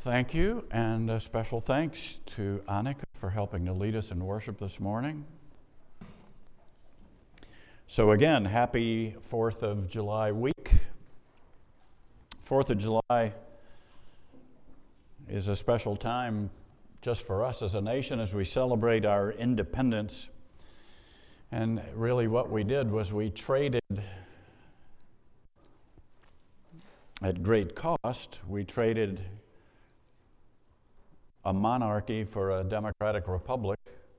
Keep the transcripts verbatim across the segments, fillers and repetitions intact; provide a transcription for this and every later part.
Thank you, and a special thanks to Annika for helping to lead us in worship this morning. So again, happy fourth of July week. fourth of July is a special time just for us as a nation as we celebrate our independence. And really what we did was we traded, at great cost, we traded a monarchy for a democratic republic,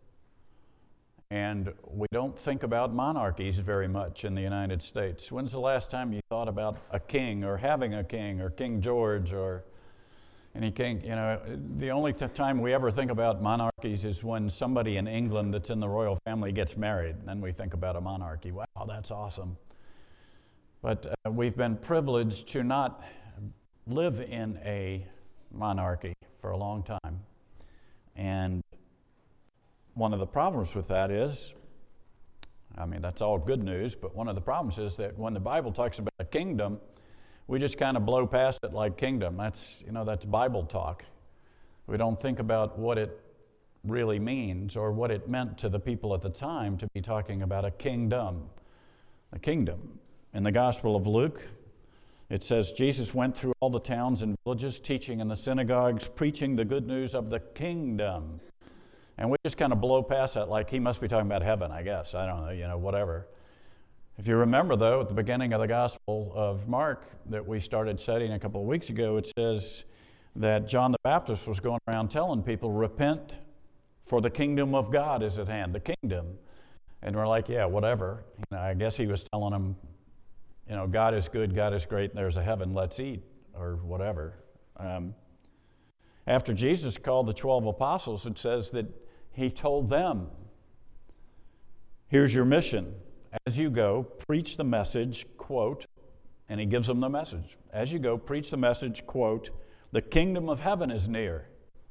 and we don't think about monarchies very much in the United States. When's the last time you thought about a king or having a king or King George or any king? You know, the only th- time we ever think about monarchies is when somebody in England that's in the royal family gets married, and then we think about a monarchy. Wow, that's awesome. But uh, we've been privileged to not live in a monarchy for a long time. And one of the problems with that is, I mean, that's all good news, but one of the problems is that when the Bible talks about a kingdom, we just kind of blow past it like kingdom. That's, you know, that's Bible talk. We don't think about what it really means or what it meant to the people at the time to be talking about a kingdom. A kingdom. In the Gospel of Luke, it says, Jesus went through all the towns and villages, teaching in the synagogues, preaching the good news of the kingdom. And we just kind of blow past that like he must be talking about heaven, I guess. I don't know, you know, whatever. If you remember, though, at the beginning of the Gospel of Mark that we started studying a couple of weeks ago, it says that John the Baptist was going around telling people, repent, for the kingdom of God is at hand, the kingdom. And we're like, yeah, whatever. You know, I guess he was telling them, you know, God is good, God is great, and there's a heaven, let's eat, or whatever. Um, after Jesus called the twelve apostles, it says that he told them, here's your mission. As you go, preach the message, quote, and he gives them the message. As you go, preach the message, quote, the kingdom of heaven is near.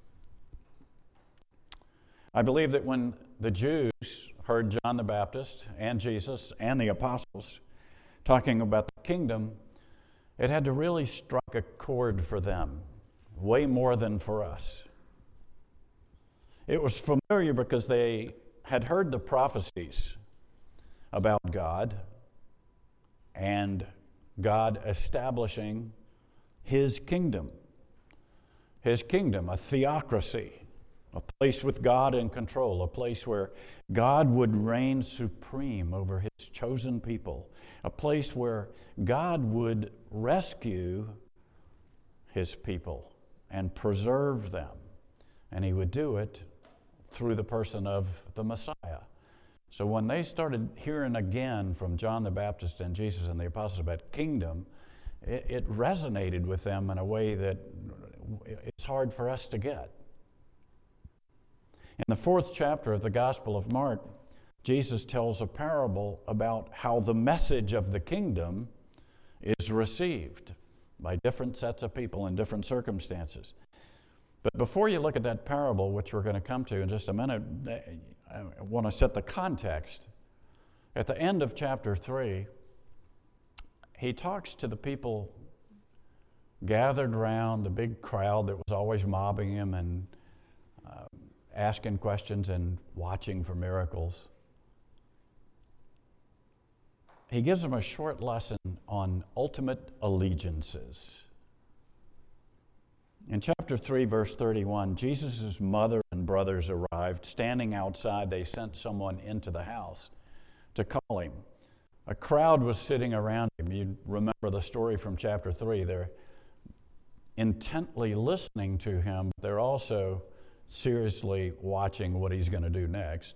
I believe that when the Jews heard John the Baptist and Jesus and the apostles talking about the kingdom, it had to really strike a chord for them, way more than for us. It was familiar because they had heard the prophecies about God and God establishing His kingdom. His kingdom, a theocracy, a place with God in control, a place where God would reign supreme over His chosen people, a place where God would rescue His people and preserve them. And He would do it through the person of the Messiah. So when they started hearing again from John the Baptist and Jesus and the apostles about kingdom, it, it resonated with them in a way that it's hard for us to get. In the fourth chapter of the Gospel of Mark, Jesus tells a parable about how the message of the kingdom is received by different sets of people in different circumstances. But before you look at that parable, which we're going to come to in just a minute, I want to set the context. At the end of chapter three, he talks to the people gathered around, the big crowd that was always mobbing him and uh, asking questions and watching for miracles. He gives them a short lesson on ultimate allegiances. In chapter three, verse thirty-one, Jesus' mother and brothers arrived. Standing outside, they sent someone into the house to call him. A crowd was sitting around him. You remember the story from chapter three. They're intently listening to him, but they're also seriously watching what he's going to do next.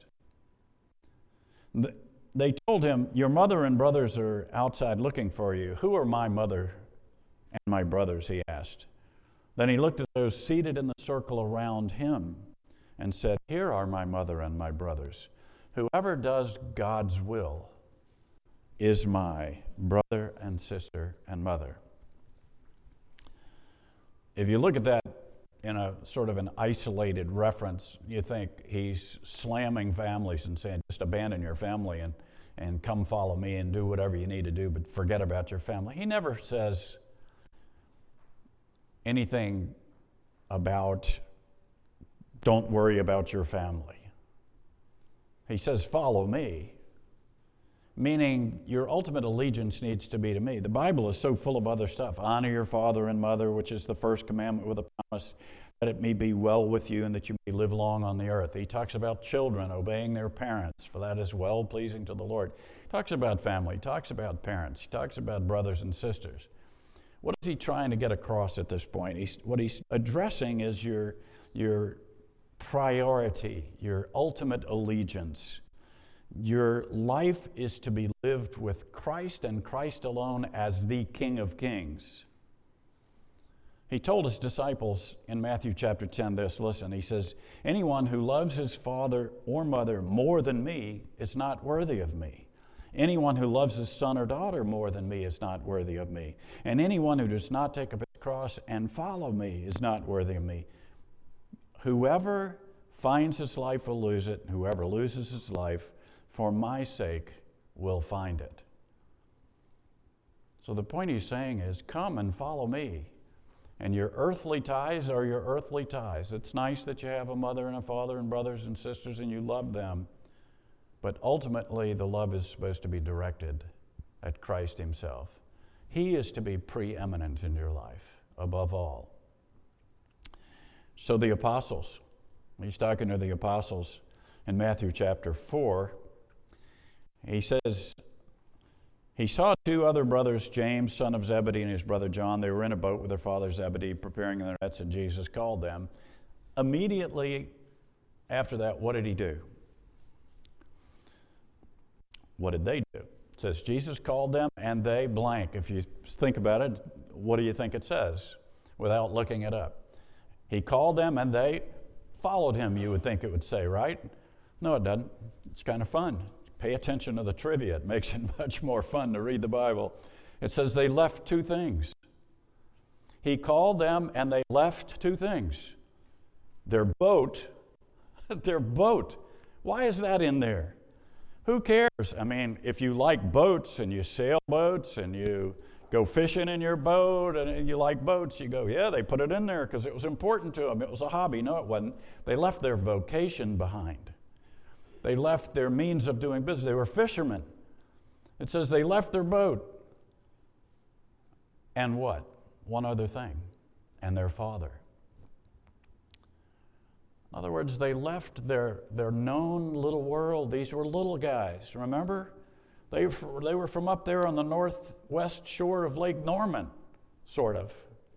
They told him, your mother and brothers are outside looking for you. Who are my mother and my brothers, he asked. Then he looked at those seated in the circle around him and said, here are my mother and my brothers. Whoever does God's will is my brother and sister and mother. If you look at that in a sort of an isolated reference, you think he's slamming families and saying, just abandon your family and, and come follow me and do whatever you need to do, but forget about your family. He never says anything about don't worry about your family. He says, follow me, meaning your ultimate allegiance needs to be to me. The Bible is so full of other stuff. Honor your father and mother, which is the first commandment with a promise that it may be well with you and that you may live long on the earth. He talks about children obeying their parents, for that is well-pleasing to the Lord. He talks about family. He talks about parents. He talks about brothers and sisters. What is he trying to get across at this point? He's, what he's addressing is your, your priority, your ultimate allegiance. Your life is to be lived with Christ and Christ alone as the King of Kings. He told his disciples in Matthew chapter ten this, listen, he says, anyone who loves his father or mother more than me is not worthy of me. Anyone who loves his son or daughter more than me is not worthy of me. And anyone who does not take up his cross and follow me is not worthy of me. Whoever finds his life will lose it, and whoever loses his life for my sake will find it. So the point he's saying is, come and follow me. And your earthly ties are your earthly ties. It's nice that you have a mother and a father and brothers and sisters and you love them. But ultimately, the love is supposed to be directed at Christ himself. He is to be preeminent in your life, above all. So the apostles, he's talking to the apostles in Matthew chapter four. He says, he saw two other brothers, James, son of Zebedee, and his brother John. They were in a boat with their father Zebedee, preparing their nets, and Jesus called them. Immediately after that, what did he do? What did they do? It says Jesus called them, and they blank. If you think about it, what do you think it says without looking it up? He called them, and they followed him, you would think it would say, right? No, it doesn't. It's kind of fun. Pay attention to the trivia. It makes it much more fun to read the Bible. It says they left two things. He called them and they left two things. Their boat, their boat. Why is that in there? Who cares? I mean, if you like boats and you sail boats and you go fishing in your boat and you like boats, you go, yeah, they put it in there because it was important to them. It was a hobby. No, it wasn't. They left their vocation behind. They left their means of doing business. They were fishermen. It says they left their boat. And what? One other thing. And their father. In other words, they left their, their known little world. These were little guys, remember? They, they were from up there on the northwest shore of Lake Norman, sort of.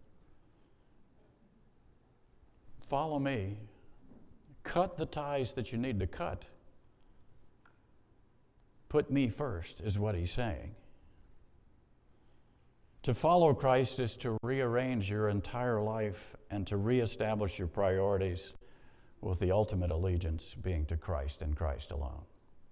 Follow me. Cut the ties that you need to cut. Put me first, is what he's saying. To follow Christ is to rearrange your entire life and to reestablish your priorities with the ultimate allegiance being to Christ and Christ alone.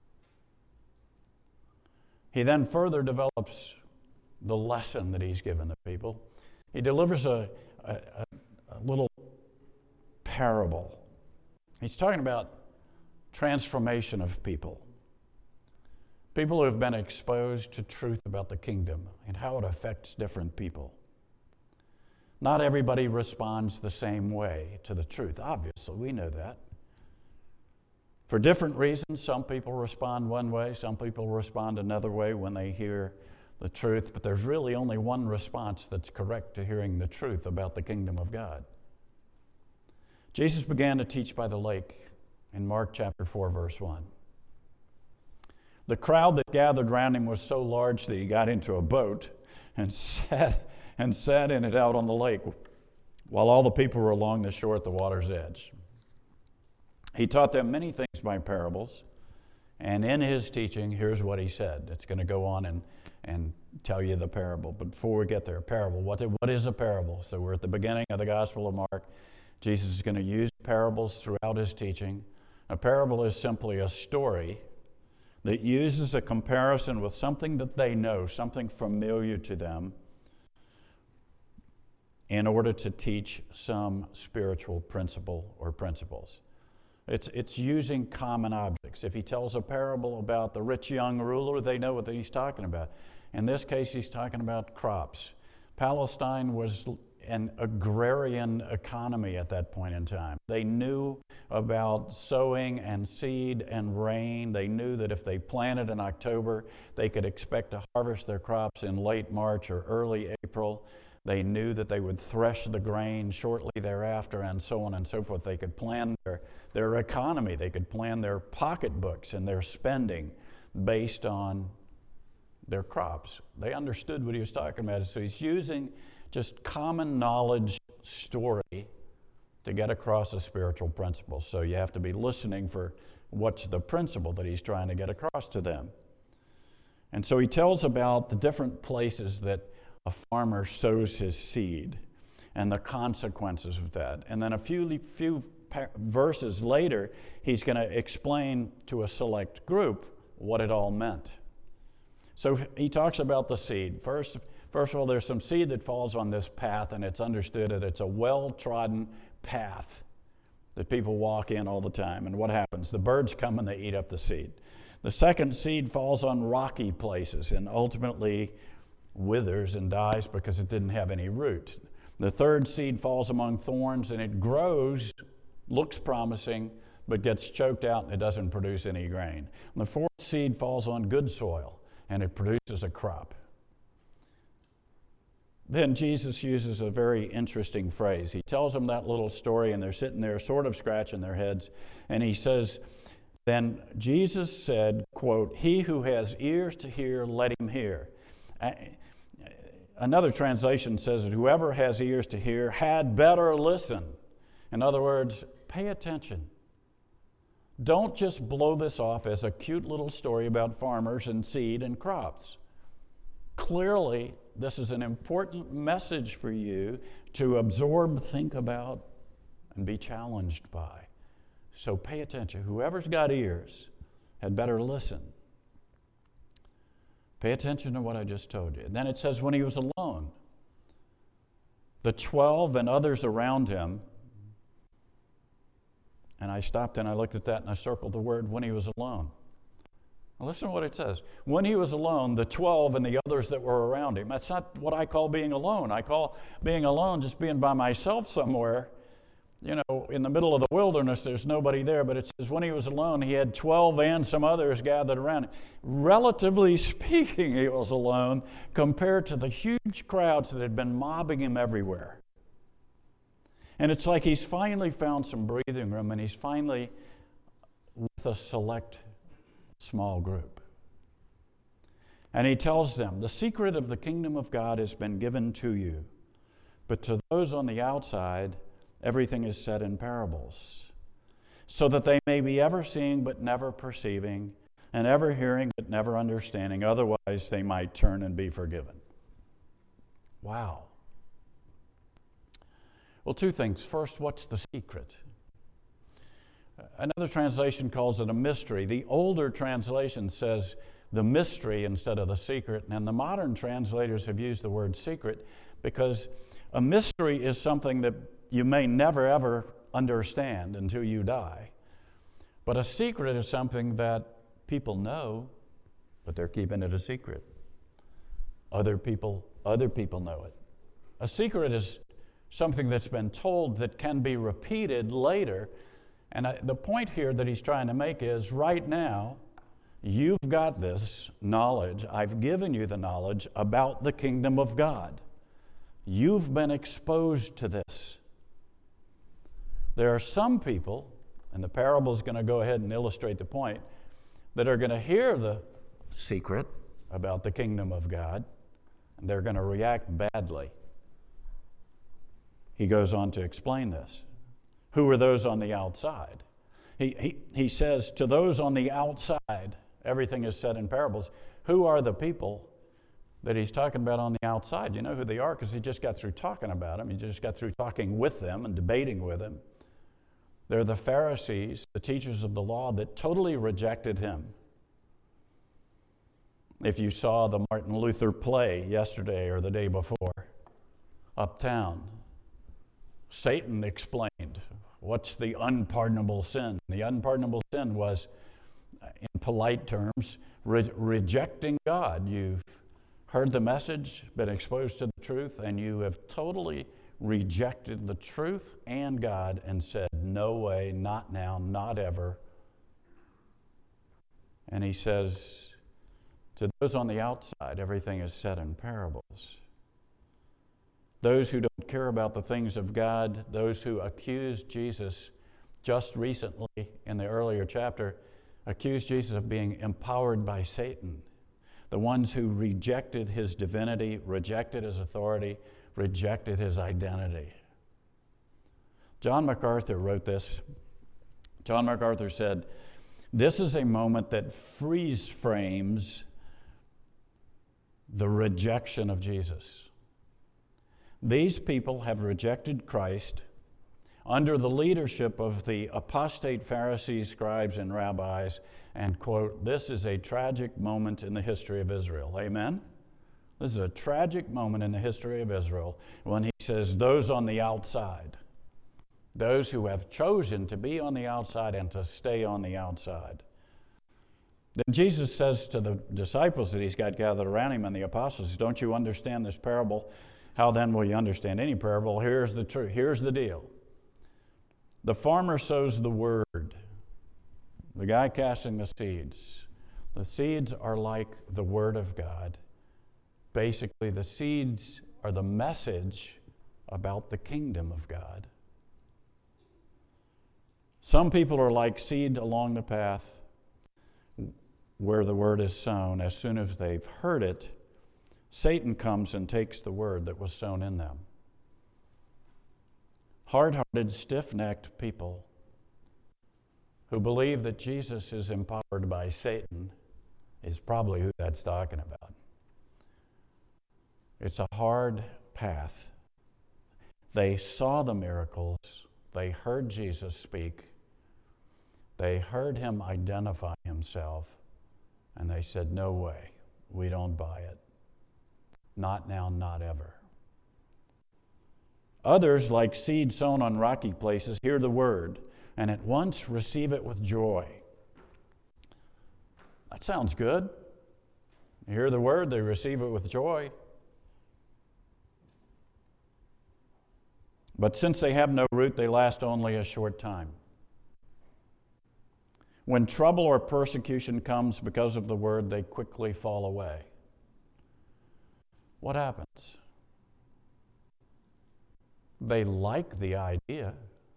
He then further develops the lesson that he's given the people. He delivers a, a, a little parable. He's talking about transformation of people. People who have been exposed to truth about the kingdom and how it affects different people. Not everybody responds the same way to the truth. Obviously, we know that. For different reasons, some people respond one way, some people respond another way when they hear the truth, but there's really only one response that's correct to hearing the truth about the kingdom of God. Jesus began to teach by the lake in Mark chapter four, verse one. The crowd that gathered around him was so large that he got into a boat and sat, and sat in it out on the lake, while all the people were along the shore at the water's edge. He taught them many things by parables, and in his teaching, here's what he said. It's going to go on and, and tell you the parable. But before we get there, parable, what, what is a parable? So we're at the beginning of the Gospel of Mark. Jesus is going to use parables throughout his teaching. A parable is simply a story that uses a comparison with something that they know, something familiar to them, in order to teach some spiritual principle or principles. It's, it's using common objects. If he tells a parable about the rich young ruler, they know what he's talking about. In this case, he's talking about crops. Palestine was an agrarian economy at that point in time. They knew about sowing and seed and rain. They knew that if they planted in October, they could expect to harvest their crops in late March or early April. They knew that they would thresh the grain shortly thereafter, and so on and so forth. They could plan their, their economy. They could plan their pocketbooks and their spending based on their crops. They understood what he was talking about. So he's using just common knowledge story to get across a spiritual principle. So you have to be listening for what's the principle that he's trying to get across to them. And so he tells about the different places that a farmer sows his seed and the consequences of that. And then a few, few verses later, he's going to explain to a select group what it all meant. So he talks about the seed. First, first of all, there's some seed that falls on this path, and it's understood that it's a well-trodden path that people walk in all the time. And what happens? The birds come and they eat up the seed. The second seed falls on rocky places and ultimately withers and dies because it didn't have any root. The third seed falls among thorns, and it grows, looks promising, but gets choked out and it doesn't produce any grain. And the fourth seed falls on good soil, and it produces a crop. Then Jesus uses a very interesting phrase. He tells them that little story, and they're sitting there sort of scratching their heads, and he says, then Jesus said, quote, "He who has ears to hear, let him hear." Another translation says that whoever has ears to hear had better listen. In other words, pay attention. Don't just blow this off as a cute little story about farmers and seed and crops. Clearly, this is an important message for you to absorb, think about, and be challenged by. So pay attention. Whoever's got ears had better listen. Pay attention to what I just told you. And then it says when he was alone, the twelve and others around him, and I stopped and I looked at that and I circled the word when he was alone. Now listen to what it says. When he was alone, the twelve and the others that were around him. That's not what I call being alone. I call being alone just being by myself somewhere. You know, in the middle of the wilderness, there's nobody there. But it says when he was alone, he had twelve and some others gathered around him. Relatively speaking, he was alone compared to the huge crowds that had been mobbing him everywhere. And it's like he's finally found some breathing room, and he's finally with a select small group. And he tells them, the secret of the kingdom of God has been given to you, but to those on the outside, everything is said in parables, so that they may be ever seeing but never perceiving, and ever hearing but never understanding, otherwise they might turn and be forgiven. Wow. Well, two things. First, what's the secret? Another translation calls it a mystery. The older translation says the mystery instead of the secret, and the modern translators have used the word secret because a mystery is something that you may never ever understand until you die. But a secret is something that people know, but they're keeping it a secret. Other people, other people know it. A secret is something that's been told that can be repeated later. And I, the point here that he's trying to make is right now, you've got this knowledge. I've given you the knowledge about the kingdom of God. You've been exposed to this. There are some people, and the parable is going to go ahead and illustrate the point, that are going to hear the secret about the kingdom of God, and they're going to react badly. He goes on to explain this. Who are those on the outside? He, he, he says, to those on the outside, everything is said in parables. Who are the people that he's talking about on the outside? You know who they are because he just got through talking about them. He just got through talking with them and debating with them. They're the Pharisees, the teachers of the law that totally rejected him. If you saw the Martin Luther play yesterday or the day before, Uptown, Satan explained what's the unpardonable sin. The unpardonable sin was, in polite terms, re- rejecting God. You've heard the message, been exposed to the truth, and you have totally rejected the truth and God and said, no way, not now, not ever. And he says, to those on the outside, everything is said in parables. Those who don't care about the things of God, those who accused Jesus just recently in the earlier chapter, accused Jesus of being empowered by Satan. The ones who rejected his divinity, rejected his authority, rejected his identity. John MacArthur wrote this. John MacArthur said, this is a moment that freeze frames the rejection of Jesus. These people have rejected Christ under the leadership of the apostate Pharisees, scribes, and rabbis, and, quote, this is a tragic moment in the history of Israel. Amen? This is a tragic moment in the history of Israel when he says those on the outside, those who have chosen to be on the outside and to stay on the outside. Then Jesus says to the disciples that he's got gathered around him and the apostles, don't you understand this parable? How then will you understand any parable? Here's the truth. Here's the deal. The farmer sows the word. The guy casting the seeds. The seeds are like the word of God. Basically, the seeds are the message about the kingdom of God. Some people are like seed along the path where the word is sown. As soon as they've heard it, Satan comes and takes the word that was sown in them. Hard-hearted, stiff-necked people who believe that Jesus is empowered by Satan is probably who that's talking about. It's a hard path. They saw the miracles. They heard Jesus speak. They heard him identify himself. And they said, no way, we don't buy it. Not now, not ever. Others, like seed sown on rocky places, hear the word and at once receive it with joy. That sounds good. They hear the word, they receive it with joy. But since they have no root, they last only a short time. When trouble or persecution comes because of the word, they quickly fall away. What happens? They like the idea.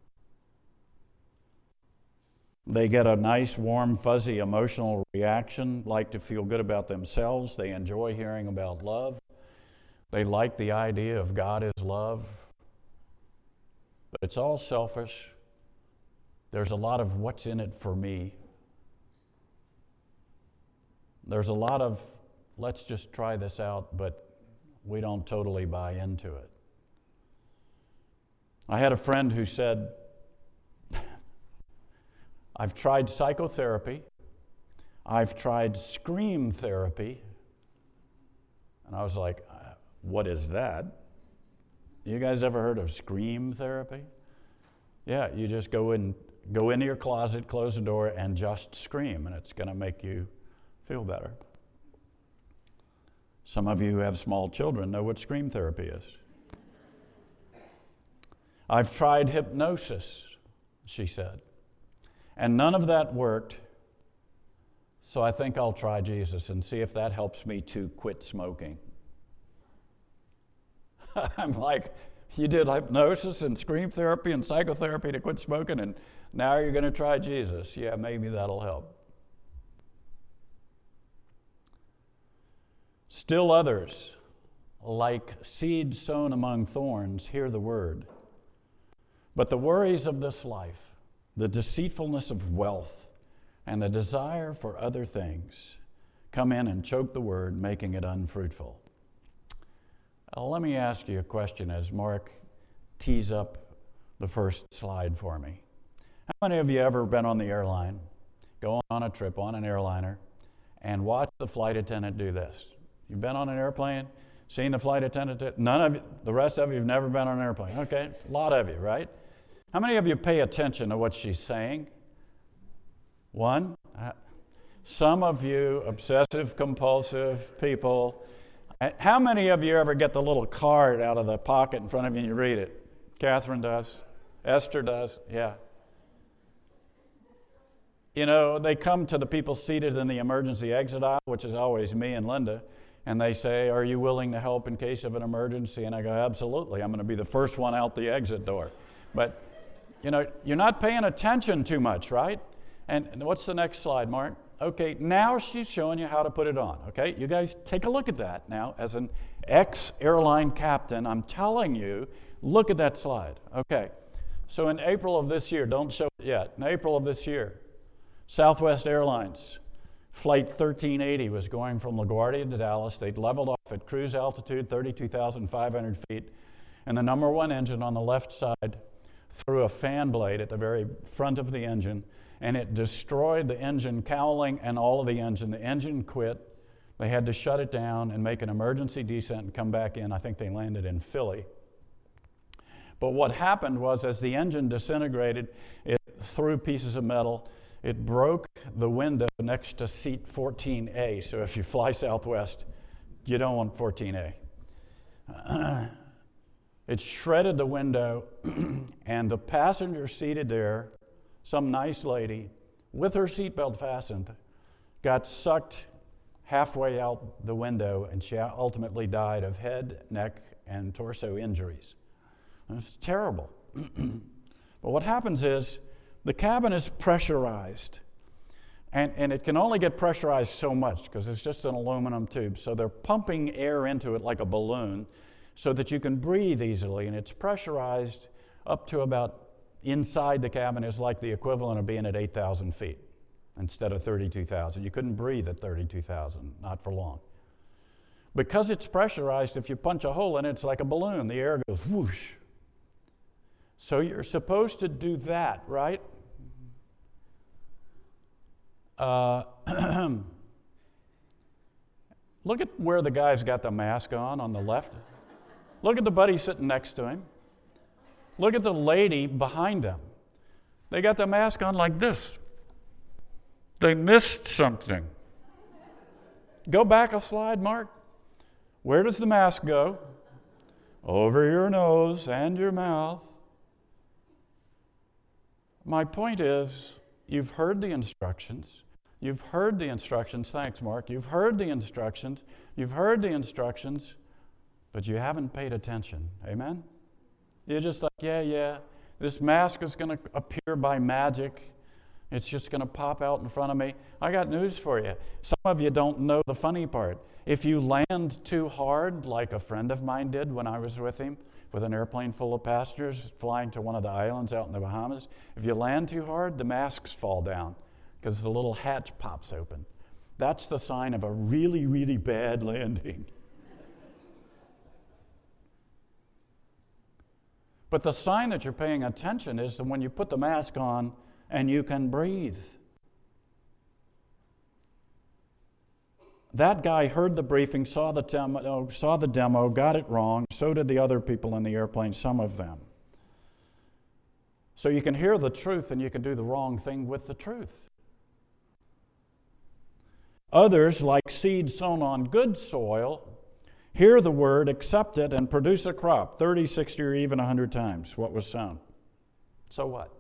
They get a nice, warm, fuzzy emotional reaction, like to feel good about themselves. They enjoy hearing about love. They like the idea of God is love. But it's all selfish. There's a lot of what's in it for me. There's a lot of let's just try this out, but we don't totally buy into it. I had a friend who said, I've tried psychotherapy, I've tried scream therapy, and I was like, what is that? You guys ever heard of scream therapy? Yeah, you just go in, go into your closet, close the door, and just scream, and it's going to make you feel better. Some of you who have small children know what scream therapy is. I've tried hypnosis, she said, and none of that worked, so I think I'll try Jesus and see if that helps me to quit smoking. I'm like, you did hypnosis and scream therapy and psychotherapy to quit smoking, and now you're going to try Jesus. Yeah, maybe that'll help. Still others, like seed sown among thorns, hear the word. But the worries of this life, the deceitfulness of wealth, and the desire for other things come in and choke the word, making it unfruitful. Uh, let me ask you a question as Mark tees up the first slide for me. How many of you ever been on the airline, going on a trip on an airliner, and watch the flight attendant do this? You've been on an airplane, seen the flight attendant do it? None of you, the rest of you have never been on an airplane. Okay, a lot of you, right? How many of you pay attention to what she's saying? One. Some of you obsessive compulsive people, And how many of you ever get the little card out of the pocket in front of you and you read it? Catherine does. Esther does. Yeah. You know, they come to the people seated in the emergency exit aisle, which is always me and Linda, and they say, are you willing to help in case of an emergency? And I go, absolutely. I'm going to be the first one out the exit door. But, you know, you're not paying attention too much, right? And what's the next slide, Mark? Okay, now she's showing you how to put it on, okay? You guys take a look at that now. As an ex-airline captain, I'm telling you, look at that slide. Okay, so in April of this year, don't show it yet, in April of this year, Southwest Airlines, Flight thirteen eighty was going from LaGuardia to Dallas. They'd leveled off at cruise altitude, thirty-two thousand five hundred feet, and the number one engine on the left side threw a fan blade at the very front of the engine, and it destroyed the engine cowling and all of the engine. The engine quit. They had to shut it down and make an emergency descent and come back in. I think they landed in Philly. But what happened was, as the engine disintegrated, it threw pieces of metal. It broke the window next to seat fourteen A. So if you fly Southwest, you don't want fourteen A. It shredded the window, and the passenger seated there, some nice lady, with her seatbelt fastened, got sucked halfway out the window, and she ultimately died of head, neck, and torso injuries. It was terrible. But what happens is, the cabin is pressurized, and, and it can only get pressurized so much because it's just an aluminum tube. So they're pumping air into it like a balloon so that you can breathe easily, and it's pressurized up to about, inside the cabin is like the equivalent of being at eight thousand feet instead of thirty-two thousand. You couldn't breathe at thirty-two thousand, not for long. Because it's pressurized, if you punch a hole in it, it's like a balloon. The air goes whoosh. So you're supposed to do that, right? Uh, look at where the guy's got the mask on, on the left. Look at the buddy sitting next to him. Look at the lady behind them. They got the mask on like this. They missed something. Go back a slide, Mark. Where does the mask go? Over your nose and your mouth. My point is, you've heard the instructions. You've heard the instructions. Thanks, Mark. You've heard the instructions. You've heard the instructions, but you haven't paid attention. Amen? You're just like, yeah, yeah, this mask is going to appear by magic. It's just going to pop out in front of me. I got news for you. Some of you don't know the funny part. If you land too hard, like a friend of mine did when I was with him, with an airplane full of passengers flying to one of the islands out in the Bahamas, if you land too hard, the masks fall down because the little hatch pops open. That's the sign of a really, really bad landing. But the sign that you're paying attention is that when you put the mask on and you can breathe. That guy heard the briefing, saw the demo, saw the demo, got it wrong. So did the other people in the airplane, some of them. So you can hear the truth and you can do the wrong thing with the truth. Others, like seed sown on good soil, hear the word, accept it, and produce a crop thirty, sixty, or even one hundred times what was sown. So what?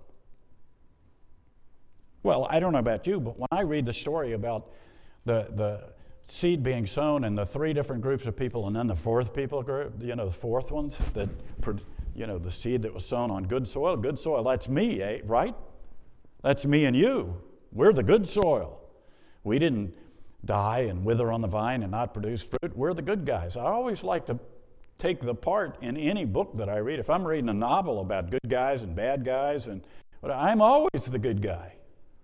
Well, I don't know about you, but when I read the story about the the seed being sown and the three different groups of people and then the fourth people group, you know, the fourth ones, that, you know, the seed that was sown on good soil, good soil, that's me, eh, right? That's me and you. We're the good soil. We didn't die and wither on the vine and not produce fruit. We're the good guys. I always like to take the part in any book that I read. If I'm reading a novel about good guys and bad guys, and but I'm always the good guy.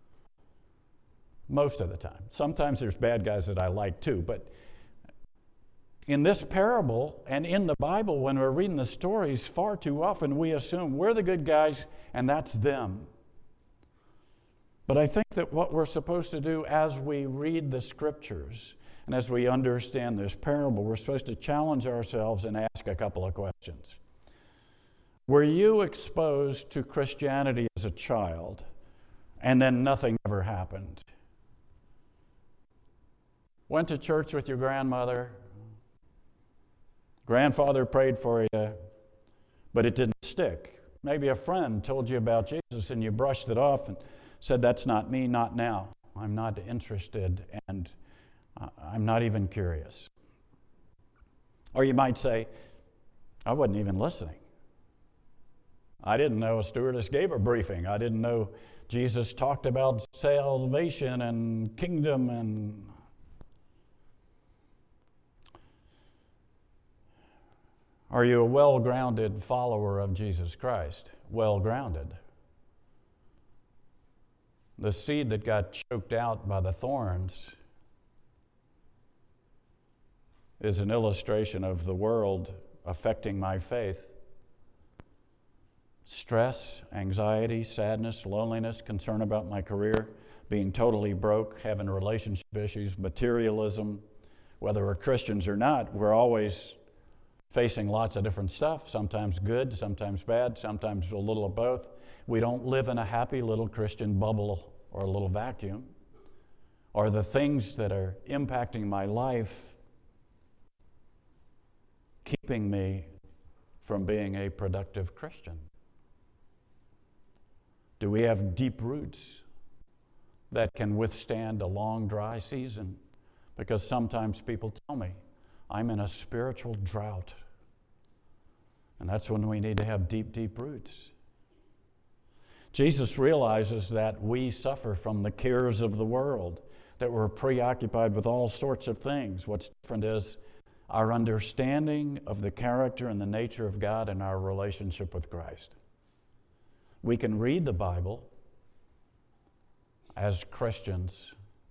Most of the time. Sometimes there's bad guys that I like too, but in this parable and in the Bible, when we're reading the stories, far too often we assume we're the good guys and that's them. But I think that what we're supposed to do as we read the scriptures and as we understand this parable, we're supposed to challenge ourselves and ask a couple of questions. Were you exposed to Christianity as a child and then nothing ever happened? Went to church with your grandmother, Grandfather prayed for you, but it didn't stick. Maybe a friend told you about Jesus and you brushed it off and said, that's not me, not now. I'm not interested, and I'm not even curious. Or you might say, I wasn't even listening. I didn't know a stewardess gave a briefing. I didn't know Jesus talked about salvation and kingdom and... Are you a well-grounded follower of Jesus Christ? Well-grounded. The seed that got choked out by the thorns is an illustration of the world affecting my faith. Stress, anxiety, sadness, loneliness, concern about my career, being totally broke, having relationship issues, materialism. Whether we're Christians or not, we're always facing lots of different stuff, sometimes good, sometimes bad, sometimes a little of both. We don't live in a happy little Christian bubble or a little vacuum. Are the things that are impacting my life keeping me from being a productive Christian? Do we have deep roots that can withstand a long, dry season? Because sometimes people tell me, I'm in a spiritual drought. And that's when we need to have deep, deep roots. Jesus realizes that we suffer from the cares of the world, that we're preoccupied with all sorts of things. What's different is our understanding of the character and the nature of God and our relationship with Christ. We can read the Bible as Christians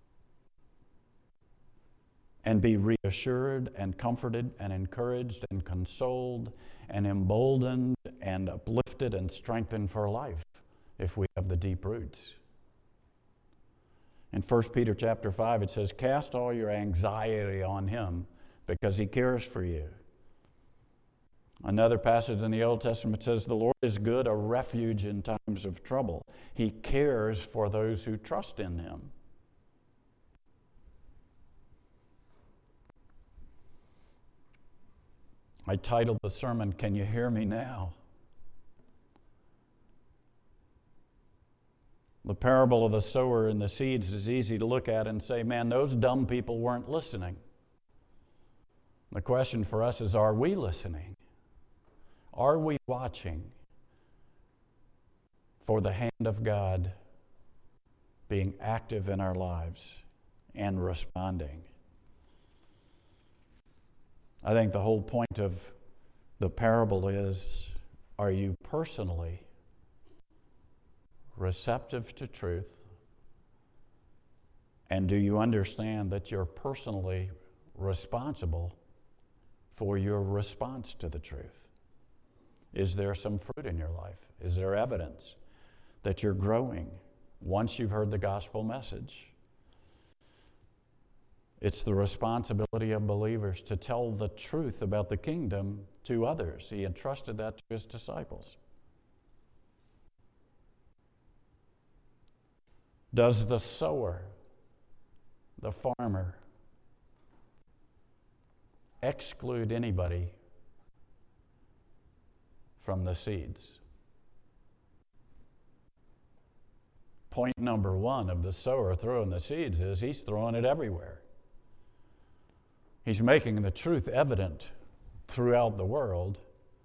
and be reassured and comforted and encouraged and consoled and emboldened and uplifted and strengthened for life if we have the deep roots. In First Peter chapter five, it says, cast all your anxiety on him because he cares for you. Another passage in the Old Testament says, the Lord is good, a refuge in times of trouble. He cares for those who trust in him. I titled the sermon, Can You Hear Me Now? The parable of the sower and the seeds is easy to look at and say, man, those dumb people weren't listening. The question for us is, are we listening? Are we watching for the hand of God being active in our lives and responding? I think the whole point of the parable is, are you personally receptive to truth? And do you understand that you're personally responsible for your response to the truth? Is there some fruit in your life? Is there evidence that you're growing once you've heard the gospel message? It's the responsibility of believers to tell the truth about the kingdom to others. He entrusted that to his disciples. Does the sower, the farmer, exclude anybody from the seeds? Point number one of the sower throwing the seeds is he's throwing it everywhere. He's making the truth evident throughout the world,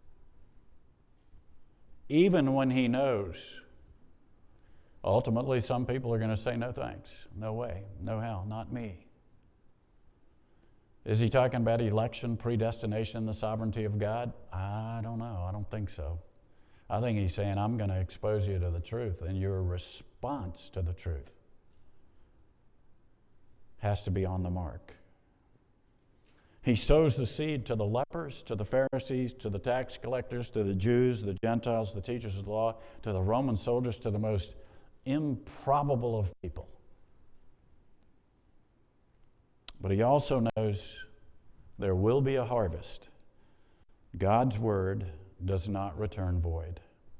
even when he knows ultimately some people are going to say, no thanks, no way, no how, not me. Is he talking about election, predestination, the sovereignty of God? I don't know. I don't think so. I think he's saying, I'm going to expose you to the truth, and your response to the truth has to be on the mark. He sows the seed to the lepers, to the Pharisees, to the tax collectors, to the Jews, the Gentiles, the teachers of the law, to the Roman soldiers, to the most improbable of people. But he also knows there will be a harvest. God's word does not return void.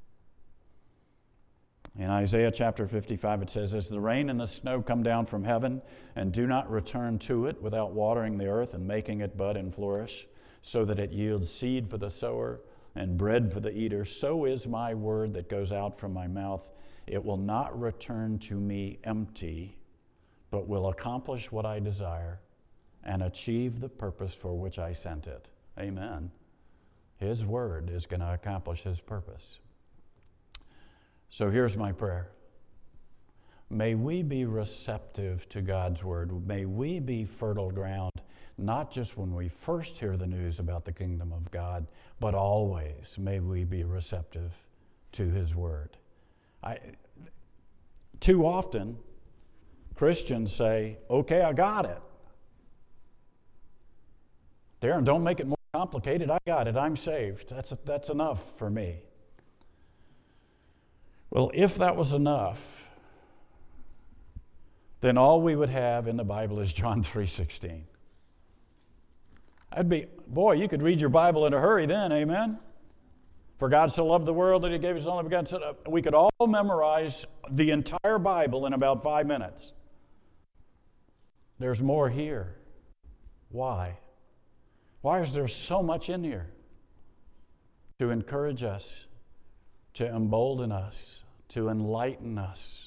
In Isaiah chapter fifty-five, it says, as the rain and the snow come down from heaven and do not return to it without watering the earth and making it bud and flourish, so that it yields seed for the sower and bread for the eater, so is my word that goes out from my mouth. It will not return to me empty, but will accomplish what I desire and achieve the purpose for which I sent it. Amen. His word is going to accomplish his purpose. So here's my prayer. May we be receptive to God's word. May we be fertile ground, not just when we first hear the news about the kingdom of God, but always may we be receptive to his word. I, too often, Christians say, okay, I got it. Darren, don't make it more complicated. I got it. I'm saved. That's, that's enough for me. Well, if that was enough, then all we would have in the Bible is John three sixteen. I'd be, boy, you could read your Bible in a hurry then, amen? For God so loved the world that he gave his only begotten Son. We could all memorize the entire Bible in about five minutes. There's more here. Why? Why is there so much in here? To encourage us, to embolden us, to enlighten us,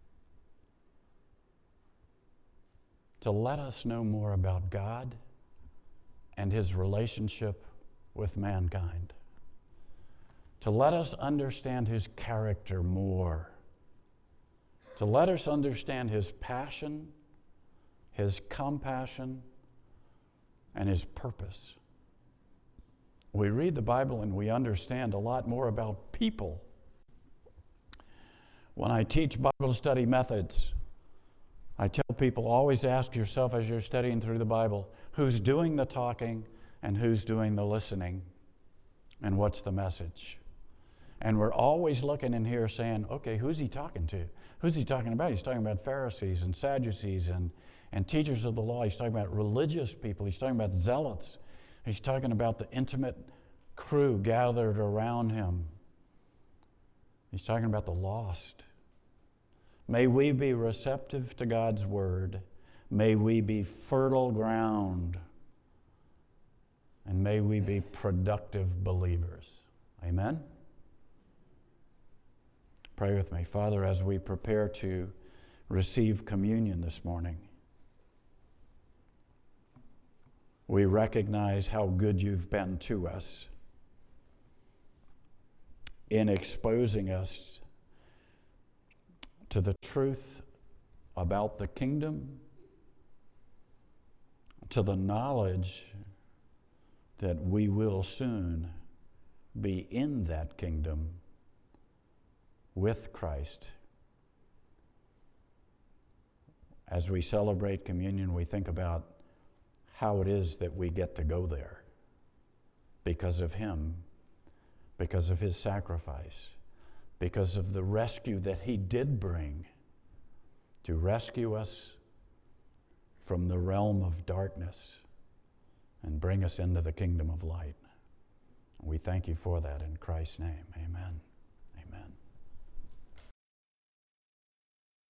to let us know more about God and his relationship with mankind, to let us understand his character more, to let us understand his passion, his compassion, and his purpose. We read the Bible and we understand a lot more about people. When I teach Bible study methods, I tell people, always ask yourself as you're studying through the Bible, who's doing the talking and who's doing the listening, and what's the message? And we're always looking in here saying, okay, who's he talking to? Who's he talking about? He's talking about Pharisees and Sadducees and, and teachers of the law. He's talking about religious people. He's talking about zealots. He's talking about the intimate crew gathered around him. He's talking about the lost. May we be receptive to God's word. May we be fertile ground. And may we be productive believers. Amen? Pray with me. Father, as we prepare to receive communion this morning, we recognize how good you've been to us in exposing us to the truth about the kingdom, to the knowledge that we will soon be in that kingdom with Christ. As we celebrate communion, we think about how it is that we get to go there because of him, because of his sacrifice, because of the rescue that he did bring to rescue us from the realm of darkness and bring us into the kingdom of light. We thank you for that in Christ's name. Amen.